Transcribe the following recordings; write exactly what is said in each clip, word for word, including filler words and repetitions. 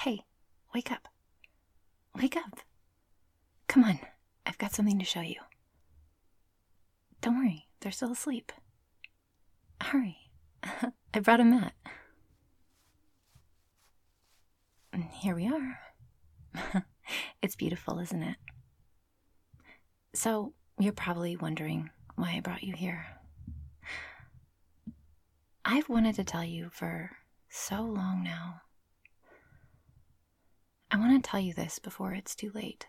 Hey, wake up. Wake up. Come on, I've got something to show you. Don't worry, they're still asleep. Hurry. I brought a mat. And here we are. It's beautiful, isn't it? So, you're probably wondering why I brought you here. I've wanted to tell you for so long now. I want to tell you this before it's too late.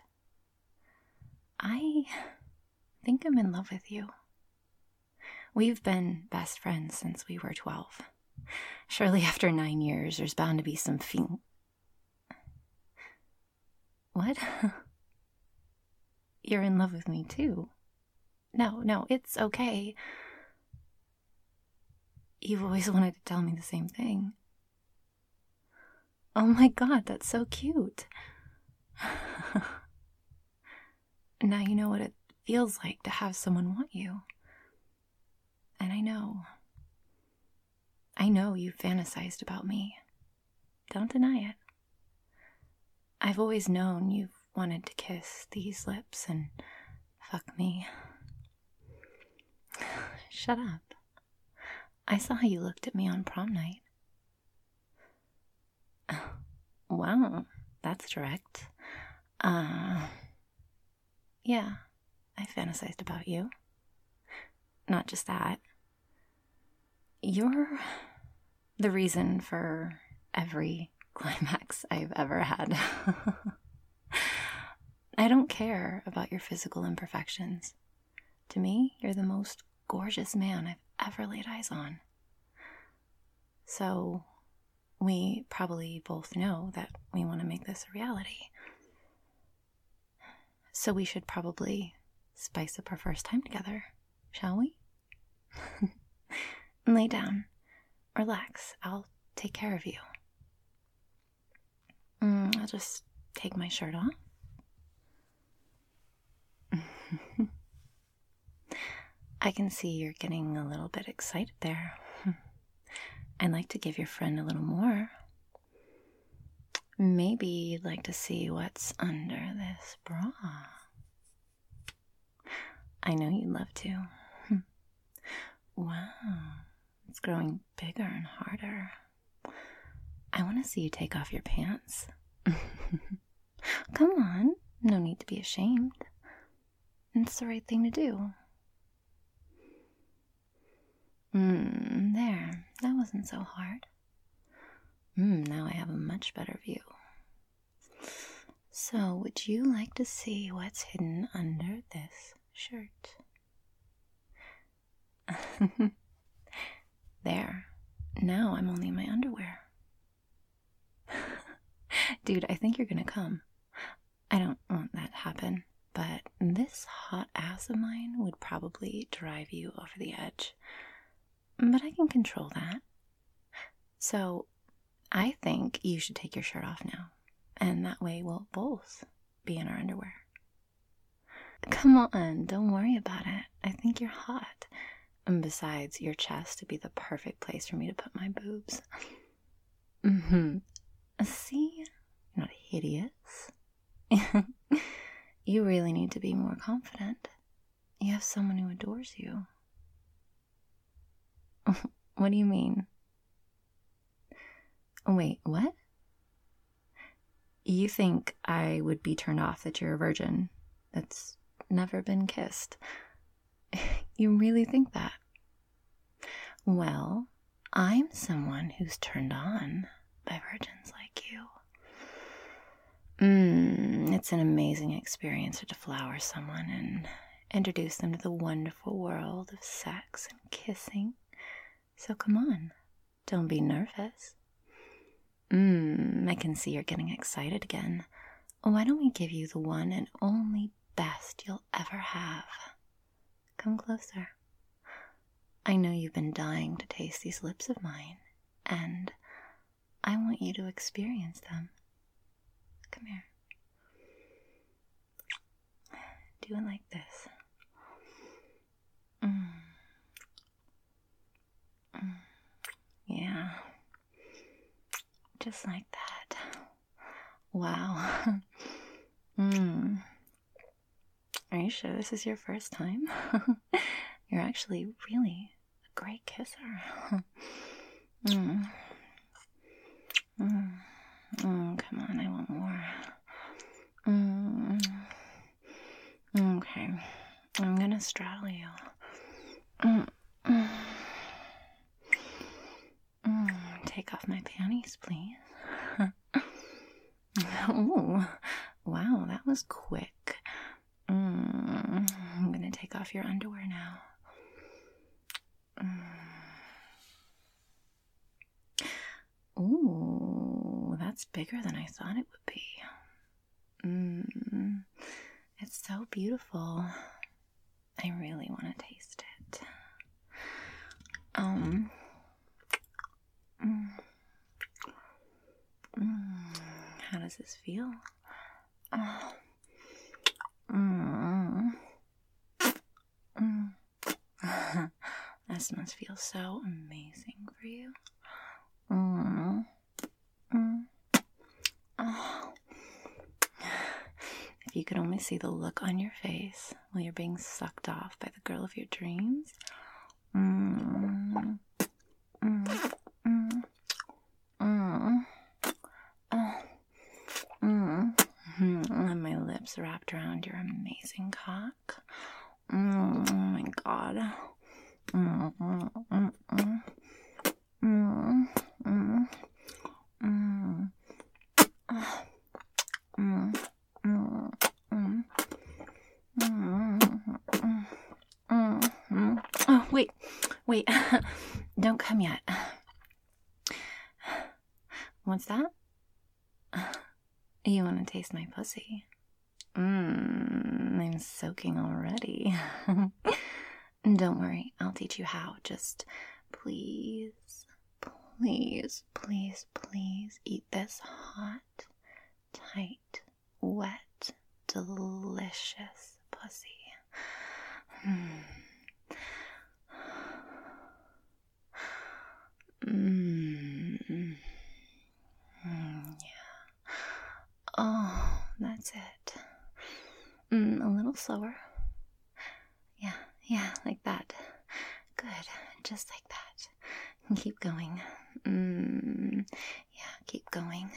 I think I'm in love with you. We've been best friends since we were twelve. Surely after nine years, there's bound to be some feel. What? You're in love with me too. No, no, it's okay. You've always wanted to tell me the same thing. Oh my god, that's so cute. Now you know what it feels like to have someone want you. And I know. I know you've fantasized about me. Don't deny it. I've always known you've wanted to kiss these lips and fuck me. Shut up. I saw how you looked at me on prom night. Wow, that's direct. Uh, yeah, I fantasized about you. Not just that. You're the reason for every climax I've ever had. I don't care about your physical imperfections. To me, you're the most gorgeous man I've ever laid eyes on. So, we probably both know that we want to make this a reality. So we should probably spice up our first time together, shall we? Lay down. Relax. I'll take care of you. Mm, I'll just take my shirt off. I can see you're getting a little bit excited there. I'd like to give your friend a little more. Maybe you'd like to see what's under this bra. I know you'd love to. Wow, it's growing bigger and harder. I want to see you take off your pants. Come on, no need to be ashamed. It's the right thing to do. Hmm, there, that wasn't so hard. Hmm, now I have a much better view. So, would you like to see what's hidden under this shirt? There, now I'm only in my underwear. Dude, I think you're gonna come. I don't want that to happen, but this hot ass of mine would probably drive you over the edge. But I can control that. So, I think you should take your shirt off now, and that way we'll both be in our underwear. Come on, don't worry about it. I think you're hot. And besides, your chest would be the perfect place for me to put my boobs. Mm-hmm. See? You're not hideous. You really need to be more confident. You have someone who adores you. What do you mean? Wait, what? You think I would be turned off that you're a virgin that's never been kissed? You really think that? Well, I'm someone who's turned on by virgins like you. Mmm, it's an amazing experience to deflower someone and introduce them to the wonderful world of sex and kissing. So come on, don't be nervous. Mmm, I can see you're getting excited again. Why don't we give you the one and only best you'll ever have? Come closer. I know you've been dying to taste these lips of mine, and I want you to experience them. Come here. Do it like this. Mm. Mm. Yeah. Just like that. Wow. mm. Are you sure this is your first time? You're actually really a great kisser. mm. Mm. Mm, come on, I want more. Mm. Okay, I'm gonna straddle you. Mm. Mm. Mm. Take off my panties, please. Oh, wow, that was quick. Mm. I'm gonna take off your underwear now. Mm. Ooh, that's bigger than I thought it would be. Mm. It's so beautiful. I really want to taste it. Um. Mm. Mm. How does this feel? Oh. Mm. Mm. This must feel so amazing for you. Mm. Mm. Oh. If you could only see the look on your face while you're being sucked off by the girl of your dreams. Mm. Mm. Mm. Mm. Oh. Mm. And my lips wrapped around your amazing cock. Mm. Oh my god. Mm. Mm. Mm. Mm. Mm. Mm. Mm. Oh. Mm. Mm. Mm. Mm. Mm. Mm. Oh, wait. Wait. Don't come yet. What's that? You want to taste my pussy? Mmm, I'm soaking already. Don't worry, I'll teach you how. Just please, please, please, please eat this hot, tight, wet, delicious pussy. Mmm. Mmm. Mm, yeah. Oh, that's it. Mm, a little slower. Yeah, yeah, like that. Good, just like that. Keep going. Mm, yeah, keep going.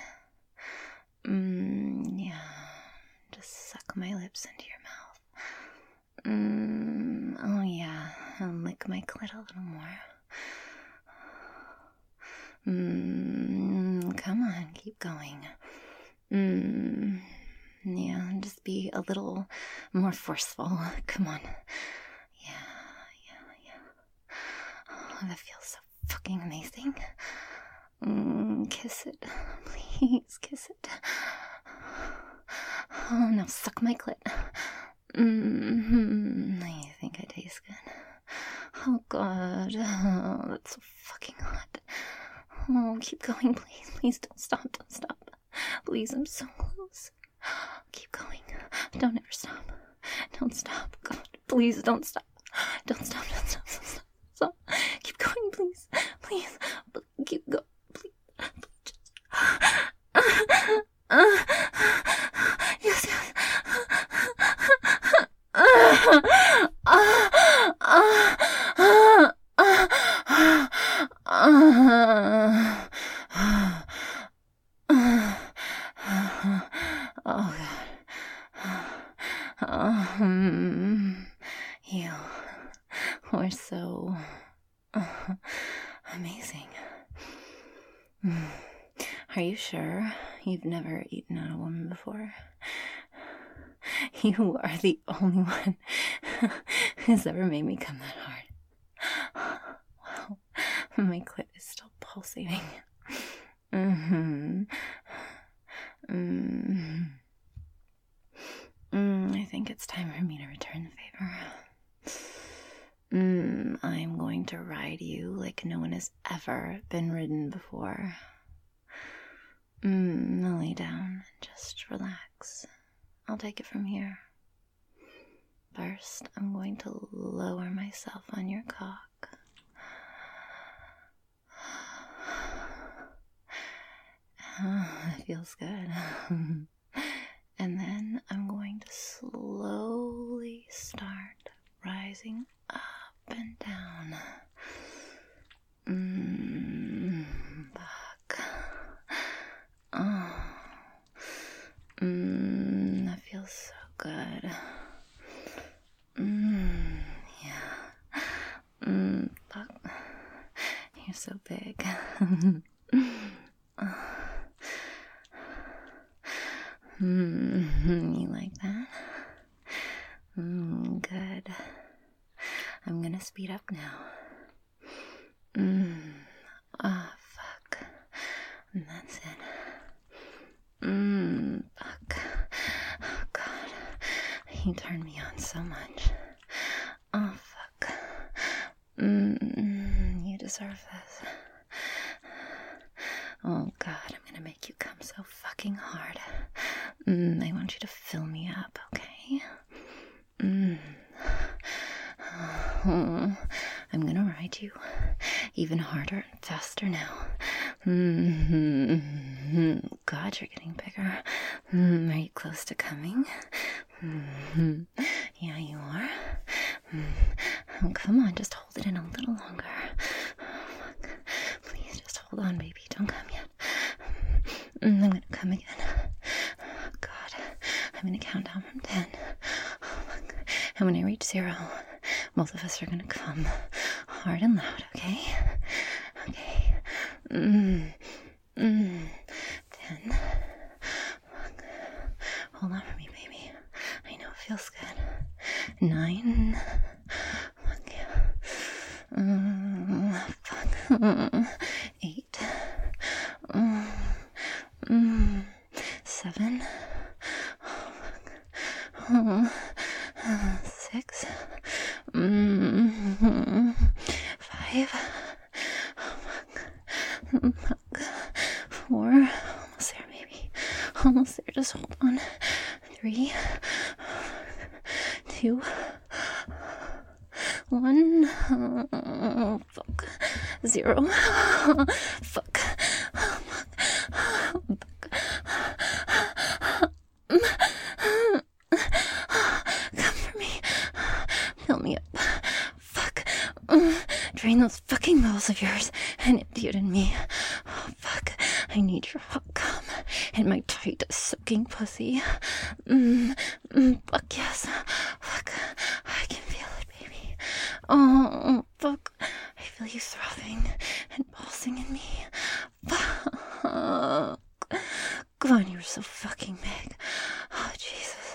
Mm, yeah. Just suck my lips into your mouth. Mm, oh yeah, and lick my clit a little more. Mm, come on, keep going. Mm, yeah, just be a little more forceful. Come on. Yeah, yeah, yeah. Oh, that feels so fucking amazing. Mm, kiss it. Please, kiss it. Oh, now suck my clit. Mm-hmm. I think I taste good. Oh, God. Oh, that's so fucking hot. Oh, keep going, please. Please don't stop. Don't stop. Please, I'm so close. Keep going. Don't ever stop. Don't stop. God, please don't stop. Don't stop. Don't stop. Don't stop. Stop. Keep going, please. Please. Keep going. Please. Just... Yes, yes. Oh, God. Um, you were so uh, amazing. Are you sure you've never eaten on a woman before? You are the only one who's ever made me come that hard. Wow, my clit is still pulsating. Mm-hmm. Mm-hmm. Mm, I think it's time for me to return the favor. Mm, I'm going to ride you like no one has ever been ridden before. Mm, lay down and just relax. I'll take it from here. First, I'm going to lower myself on your cock. Oh, it feels good. And then I'm going to slowly start rising up and down. Mmm, fuck. Oh. Mmm, that feels so good. Mmm, yeah. Mmm, fuck. You're so big. Mmm, you like that? Mmm, good. I'm gonna speed up now. Mmm, oh, fuck. And that's it. Mmm, fuck. Oh, God. You turn me on so much. Oh, fuck. Mmm, you deserve this. Oh, God, I'm gonna make you come so fucking hard. Mmm, I want you to fill me up, okay? Mmm. Oh, I'm gonna ride you even harder and faster now. Mm-hmm. God, you're getting bigger. Mm, are you close to coming? Mm-hmm. Yeah, you are. Mm. Oh, come on, just hold it in a little longer. Oh, fuck. Please, just hold on, baby. Don't come yet. Mm, I'm gonna come again. Oh, God, I'm gonna count down from ten. Oh, fuck. And when I reach zero, both of us are gonna come hard and loud, okay? Okay. Mm. Mm. Ten. Fuck. Hold on for me, baby. I know it feels good. Nine. Fuck yeah. Mm. Fuck. Mm. Eight. Mm. Mm. Seven. Oh, fuck. Oh. Six. Mm. Five. Oh, fuck. Fuck. Four. Almost there, baby. Almost there. Just hold on. Three. Two. One. Oh, fuck. Zero. Fuck. Oh, fuck. Fuck. Come for me. Fill me up. Fuck. Drain those fucking wells of yours and empty it in me. Oh, fuck. I need your hot cum and my tight, soaking pussy. Mm, mm, fuck yes. Fuck. I can feel it, baby. Oh, fuck. I feel you throbbing and pulsing in me. Fuck. God, you're so fucking big. Oh, Jesus.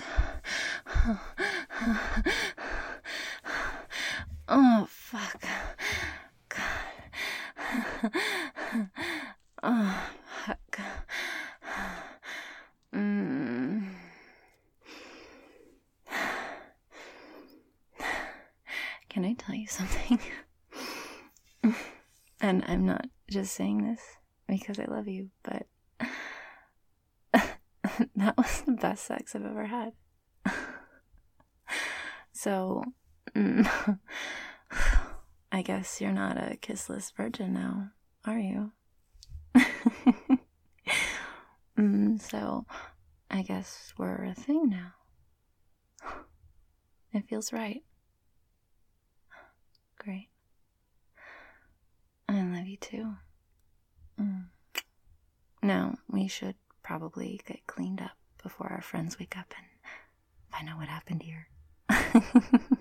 Oh, fuck. God. Oh, fuck. Mm. Can I tell you something? And I'm not just saying this because I love you, but that was the best sex I've ever had. So, mm, I guess you're not a kissless virgin now, are you? mm, so, I guess we're a thing now. It feels right. Great. I love you too. Mm. Now, we should probably get cleaned up before our friends wake up and find out what happened here.